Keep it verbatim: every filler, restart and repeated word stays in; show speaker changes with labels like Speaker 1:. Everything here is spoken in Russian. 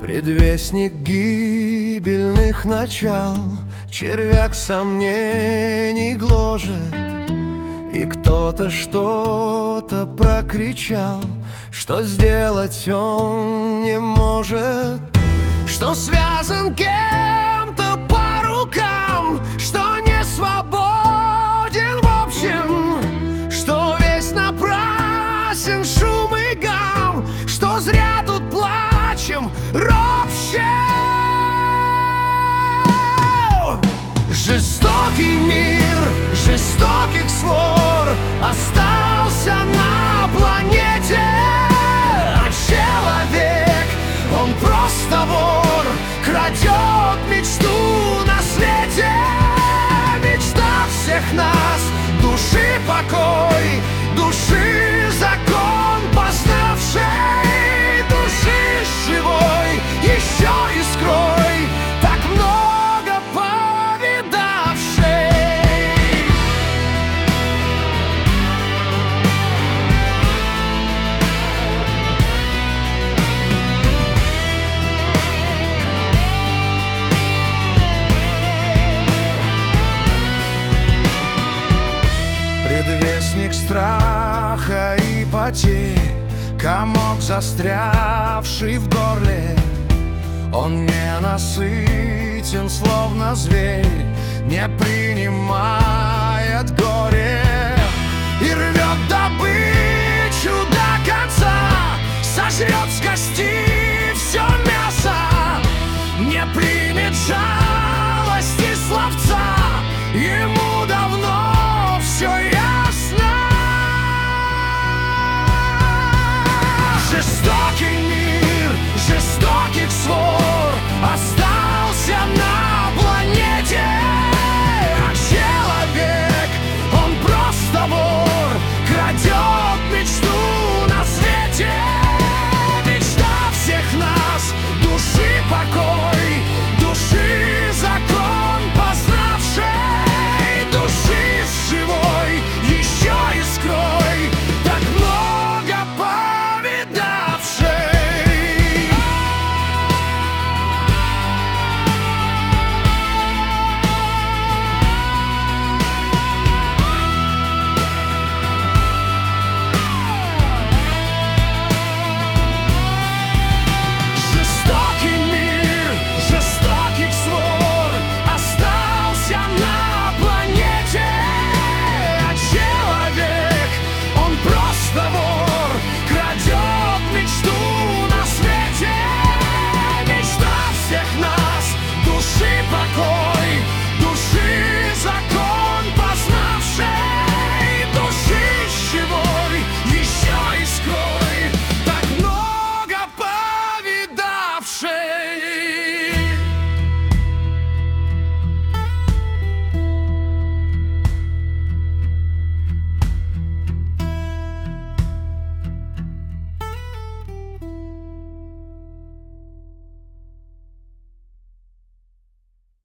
Speaker 1: Предвестник гибельных начал, червяк сомнений гложет. И кто-то что-то прокричал, что сделать он не может, что связан кем-то по рукам, что не свободен в общем, что весь напрасен шум и гам, что зря тут плачем ропщем. Жестокий мир, жестоких свор остался на планете, а человек, он просто вор, крадет мечту на свете. Мечта всех нас, души покой, души закон познавшей, души живой, еще искрой, так много повидавшей. Предвестник страха и потерь, комок, застрявший в горле. Он не насытен, словно зверь, не принимает горе и рвет добычу до конца, сожрет с кости